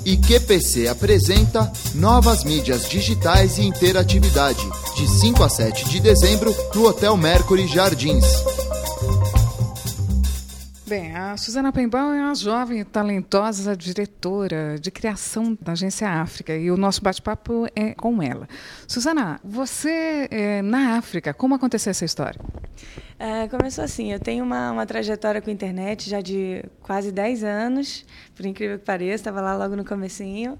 E QPC apresenta Novas Mídias Digitais e Interatividade, de 5 a 7 de dezembro, no Hotel Mercury Jardins. Bem, a Suzana Pembaum é uma jovem e talentosa diretora de criação da Agência África e o nosso bate-papo é com ela. Suzana, você na África, como aconteceu essa história? Começou assim, eu tenho uma trajetória com a internet já de quase 10 anos, por incrível que pareça, estava lá logo no comecinho,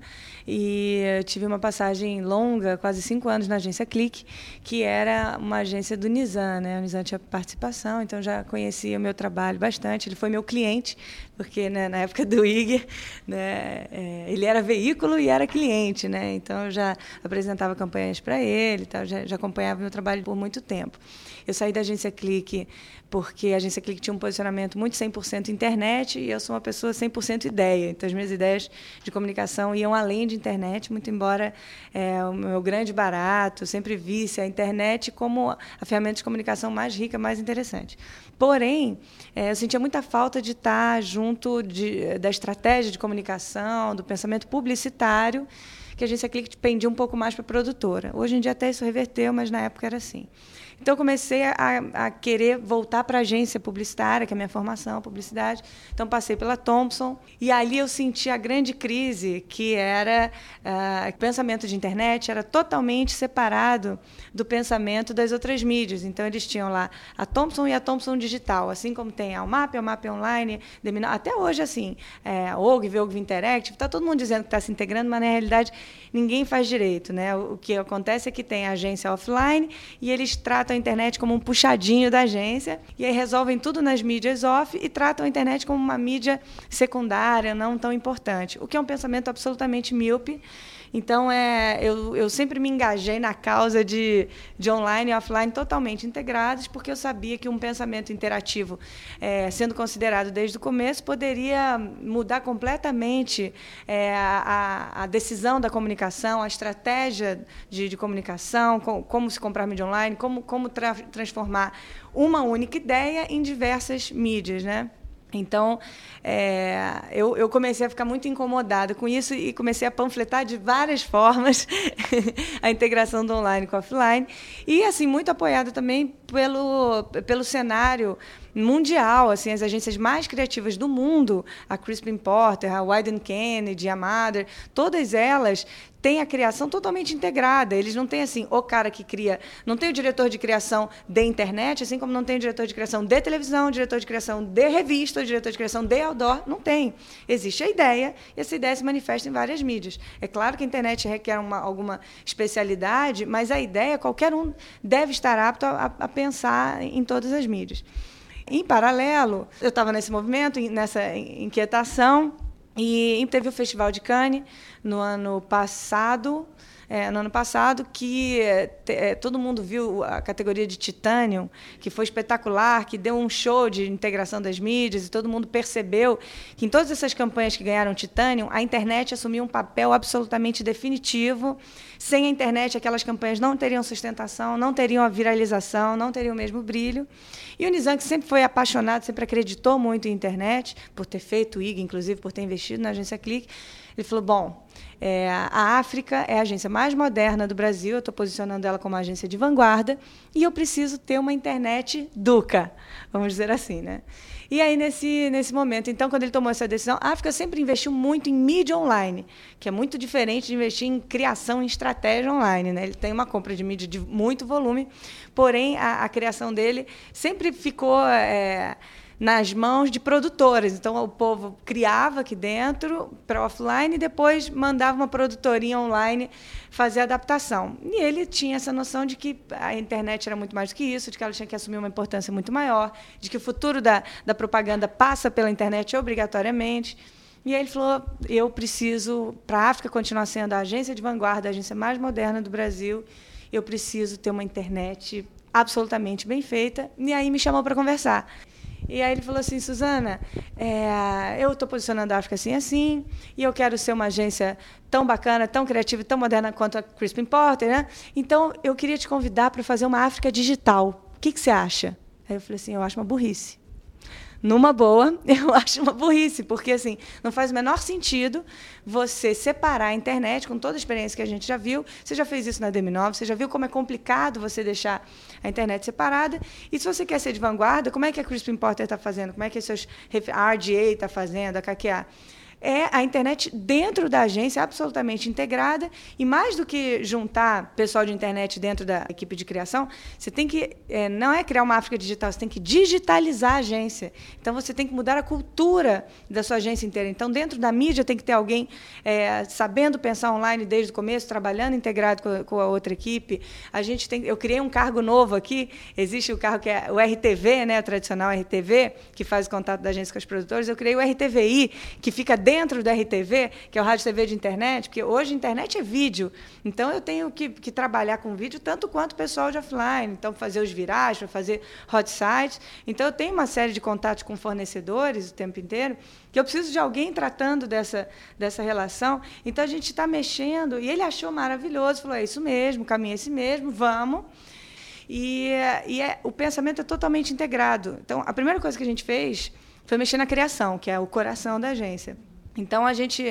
e eu tive uma passagem longa, quase 5 anos na agência Clique, que era uma agência do Nizam, né? O Nizam tinha participação, então já conhecia o meu trabalho bastante, ele foi meu cliente, porque né, na época do IG, né, ele era veículo e era cliente, né? Então eu já apresentava campanhas para ele, tal, já acompanhava o meu trabalho por muito tempo. Eu saí da agência Clique porque a agência Clique tinha um posicionamento muito 100% internet e eu sou uma pessoa 100% ideia. Então, as minhas ideias de comunicação iam além de internet, muito embora o meu grande barato sempre visse a internet como a ferramenta de comunicação mais rica, mais interessante. Porém, eu sentia muita falta de estar junto da estratégia de comunicação, do pensamento publicitário, que a agência Clique pendia um pouco mais para a produtora. Hoje em dia até isso reverteu, mas na época era assim. Então, eu comecei a querer voltar para a agência publicitária, que é a minha formação, publicidade. Então, passei pela Thomson. E ali eu senti a grande crise, que era o pensamento de internet era totalmente separado do pensamento das outras mídias. Então, eles tinham lá a Thomson e a Thomson Digital, assim como tem a UMAP Online, até hoje, assim, OGV, OGV Interactive, está todo mundo dizendo que está se integrando, mas, na realidade, ninguém faz direito, né? O que acontece é que tem a agência offline e eles tratam a internet como um puxadinho da agência e aí resolvem tudo nas mídias off e tratam a internet como uma mídia secundária, não tão importante, o que é um pensamento absolutamente míope. Então, eu sempre me engajei na causa de online e offline totalmente integrados, porque eu sabia que um pensamento interativo, sendo considerado desde o começo, poderia mudar completamente a decisão da comunicação, a estratégia de comunicação, como se comprar mídia online, como transformar uma única ideia em diversas mídias, né? Então, eu comecei a ficar muito incomodada com isso e comecei a panfletar de várias formas a integração do online com o offline. E, assim, muito apoiada também pelo cenário mundial, assim, as agências mais criativas do mundo, a Crispin Porter, a Wieden Kennedy, a Mother, todas elas têm a criação totalmente integrada. Eles não têm, assim, o cara que cria... Não tem o diretor de criação de internet, assim como não tem o diretor de criação de televisão, o diretor de criação de revista, o diretor de criação de outdoor. Não tem. Existe a ideia, e essa ideia se manifesta em várias mídias. É claro que a internet requer alguma especialidade, mas a ideia, qualquer um deve estar apto a pensar em todas as mídias. Em paralelo, eu estava nesse movimento, nessa inquietação, e teve o Festival de Cannes no ano passado, que todo mundo viu a categoria de Titanium, que foi espetacular, que deu um show de integração das mídias, e todo mundo percebeu que em todas essas campanhas que ganharam Titanium, a internet assumiu um papel absolutamente definitivo. Sem a internet, aquelas campanhas não teriam sustentação, não teriam a viralização, não teriam o mesmo brilho. E o Nizam, que sempre foi apaixonado, sempre acreditou muito em internet, por ter feito o IG, inclusive por ter investido na agência Clique, ele falou, bom, a África é a agência mais moderna do Brasil, eu estou posicionando ela como uma agência de vanguarda, e eu preciso ter uma internet duca, vamos dizer assim, né? E aí, nesse momento, então, quando ele tomou essa decisão, a África sempre investiu muito em mídia online, que é muito diferente de investir em criação, em estratégia online, né? Ele tem uma compra de mídia de muito volume, porém, a criação dele sempre ficou nas mãos de produtoras. Então, o povo criava aqui dentro para offline e depois mandava uma produtorinha online fazer a adaptação. E ele tinha essa noção de que a internet era muito mais do que isso, de que ela tinha que assumir uma importância muito maior, de que o futuro da propaganda passa pela internet obrigatoriamente. E aí ele falou, eu preciso, para a África continuar sendo a agência de vanguarda, a agência mais moderna do Brasil, eu preciso ter uma internet absolutamente bem feita. E aí me chamou para conversar. E aí ele falou assim, Suzana, eu estou posicionando a África assim, assim, e eu quero ser uma agência tão bacana, tão criativa e tão moderna quanto a Crispin Porter, né? Então, eu queria te convidar para fazer uma África digital. O que você acha? Aí eu falei assim, eu acho uma burrice. numa boa, eu acho uma burrice, porque assim, não faz o menor sentido você separar a internet, com toda a experiência que a gente já viu. Você já fez isso na DM9, você já viu como é complicado você deixar a internet separada. E se você quer ser de vanguarda, como é que a Crispin Porter está fazendo? Como é que a RGA está fazendo, a KQA? É a internet dentro da agência, absolutamente integrada, e mais do que juntar pessoal de internet dentro da equipe de criação, você tem que, não é criar uma África digital, você tem que digitalizar a agência. Então, você tem que mudar a cultura da sua agência inteira. Então, dentro da mídia, tem que ter alguém sabendo pensar online desde o começo, trabalhando integrado com a outra equipe. Eu criei um cargo novo aqui, existe o cargo que é o RTV, né, o tradicional RTV, que faz o contato da agência com os produtores. Eu criei o RTVI, que fica dentro do RTV, que é o Rádio TV de internet, porque hoje a internet é vídeo. Então, eu tenho que trabalhar com vídeo tanto quanto o pessoal de offline. Então, fazer os virais, fazer hot sites. Então, eu tenho uma série de contatos com fornecedores o tempo inteiro, que eu preciso de alguém tratando dessa relação. Então, a gente está mexendo, e ele achou maravilhoso, falou, é isso mesmo, o caminho é esse mesmo, vamos. O pensamento é totalmente integrado. Então, a primeira coisa que a gente fez foi mexer na criação, que é o coração da agência. Então,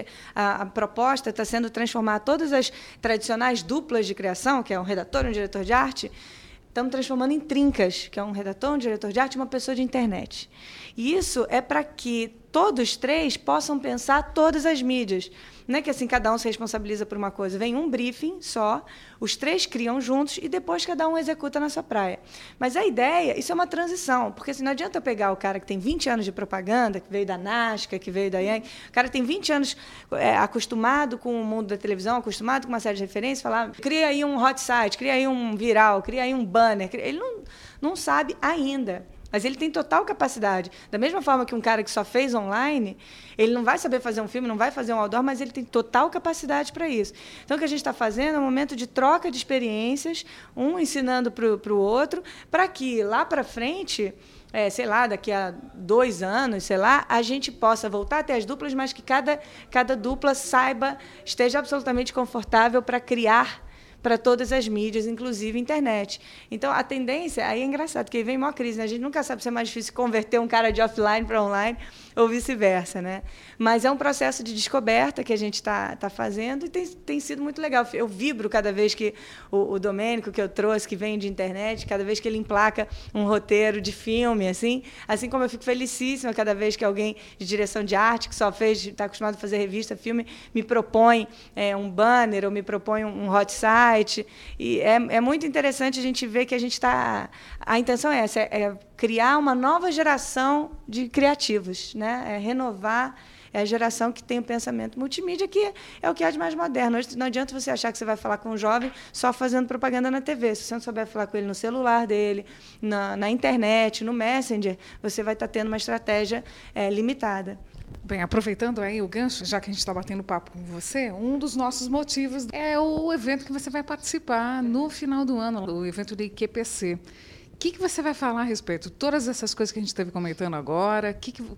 a proposta está sendo transformar todas as tradicionais duplas de criação, que é um redator e um diretor de arte, estamos transformando em trincas, que é um redator, um diretor de arte e uma pessoa de internet. E isso é para que todos três possam pensar todas as mídias. Não é que assim cada um se responsabiliza por uma coisa. Vem um briefing só, os três criam juntos e depois cada um executa na sua praia. Mas a ideia, isso é uma transição, porque assim, não adianta eu pegar o cara que tem 20 anos de propaganda, que veio da Nasca, que veio da Yang, o cara que tem 20 anos acostumado com o mundo da televisão, acostumado com uma série de referências, falar, cria aí um hot site, cria aí um viral, cria aí um banner. Ele não sabe ainda. Mas ele tem total capacidade. Da mesma forma que um cara que só fez online, ele não vai saber fazer um filme, não vai fazer um outdoor, mas ele tem total capacidade para isso. Então, o que a gente está fazendo é um momento de troca de experiências, um ensinando para o outro, para que lá para frente, sei lá, daqui a 2 anos, sei lá, a gente possa voltar até as duplas, mas que cada dupla esteja absolutamente confortável para criar para todas as mídias, inclusive internet. Então, a tendência, aí é engraçado, porque aí vem uma crise, né? A gente nunca sabe se é mais difícil converter um cara de offline para online ou vice-versa, né? Mas é um processo de descoberta que a gente está fazendo e tem sido muito legal. Eu vibro cada vez que o Domênico, que eu trouxe, que vem de internet, cada vez que ele emplaca um roteiro de filme, assim como eu fico felicíssima cada vez que alguém de direção de arte, que só está acostumado a fazer revista, filme, me propõe um banner ou me propõe um hot site. E é muito interessante a gente ver que a gente está... A intenção é essa, é criar uma nova geração de criativos, né? É renovar a geração que tem o pensamento multimídia, que é o que há de mais moderno. Hoje não adianta você achar que você vai falar com um jovem só fazendo propaganda na TV. Se você não souber falar com ele no celular dele, na internet, no Messenger, você vai estar tendo uma estratégia limitada. Bem, aproveitando aí o gancho, já que a gente está batendo papo com você, um dos nossos motivos é o evento que você vai participar no final do ano, o evento do IQPC. O que você vai falar a respeito? Todas essas coisas que a gente esteve comentando agora,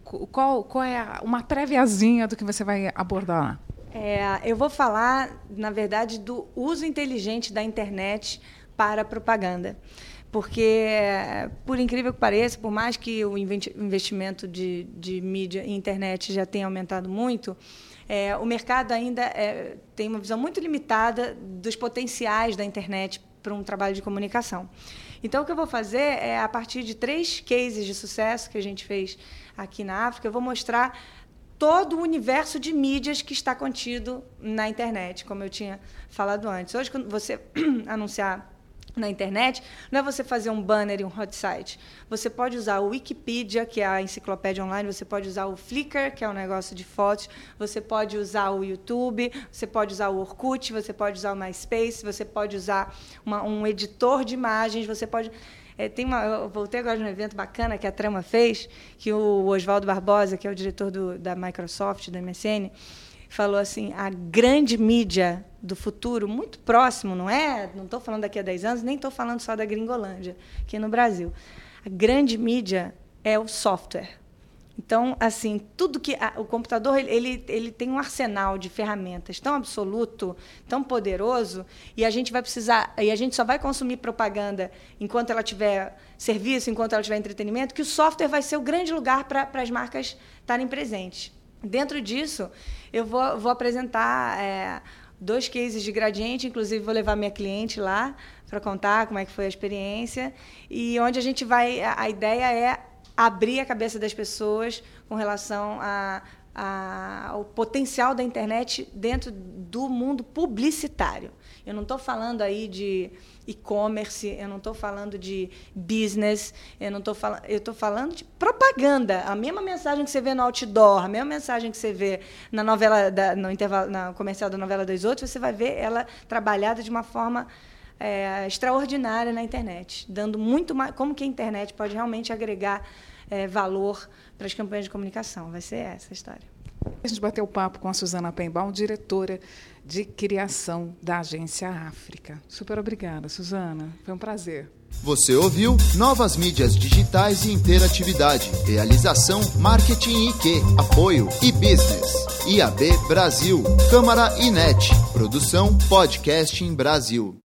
qual é uma préviazinha do que você vai abordar lá? Eu vou falar, na verdade, do uso inteligente da internet para a propaganda. Porque, por incrível que pareça, por mais que o investimento de mídia e internet já tenha aumentado muito, o mercado ainda tem uma visão muito limitada dos potenciais da internet para um trabalho de comunicação. Então, o que eu vou fazer é, a partir de 3 cases de sucesso que a gente fez aqui na África, eu vou mostrar todo o universo de mídias que está contido na internet, como eu tinha falado antes. Hoje, quando você anunciar na internet, não é você fazer um banner e um hot site. Você pode usar o Wikipedia, que é a enciclopédia online, você pode usar o Flickr, que é um negócio de fotos, você pode usar o YouTube, você pode usar o Orkut, você pode usar o MySpace, você pode usar um editor de imagens, você pode... eu voltei agora num evento bacana que a Trama fez, que o Oswaldo Barbosa, que é o diretor da Microsoft, da MSN, falou assim, a grande mídia do futuro, muito próximo, não estou falando daqui a 10 anos, nem estou falando só da Gringolândia, aqui no Brasil. A grande mídia é o software. Então, assim, tudo que o computador ele tem um arsenal de ferramentas tão absoluto, tão poderoso, e a gente vai precisar, e a gente só vai consumir propaganda enquanto ela tiver serviço, enquanto ela tiver entretenimento, que o software vai ser o grande lugar para as marcas estarem presentes. Dentro disso, eu vou apresentar 2 cases de Gradiente, inclusive vou levar minha cliente lá para contar como é que foi a experiência, e onde a gente vai, a ideia é abrir a cabeça das pessoas com relação ao potencial da internet dentro do mundo publicitário. Eu não estou falando aí de e-commerce, eu não estou falando de business, eu estou falando de propaganda. A mesma mensagem que você vê no outdoor, a mesma mensagem que você vê na novela, na comercial da novela das outras, você vai ver ela trabalhada de uma forma extraordinária na internet, dando muito mais, como que a internet pode realmente agregar valor para as campanhas de comunicação. Vai ser essa a história. A gente bateu papo com a Suzana Appenbaum, diretora de criação da Agência África. Super obrigada, Suzana. Foi um prazer. Você ouviu Novas Mídias Digitais e Interatividade. Realização Marketing IQ. Apoio e-Business. IAB Brasil. Câmara INET. Produção Podcasting Brasil.